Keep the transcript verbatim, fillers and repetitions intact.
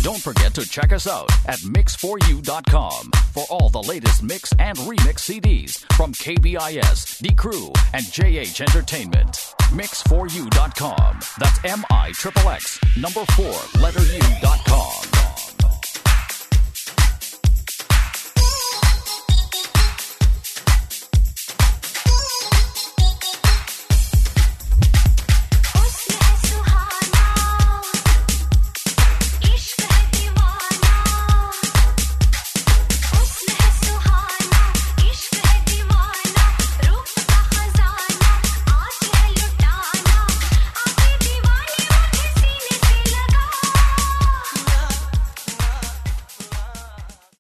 Don't forget to check us out at mix for you dot com for all the latest mix and remix C Ds from K B I S, D Crew, and J H Entertainment. mix for you dot com. That's M I X X X number four letter U dot com.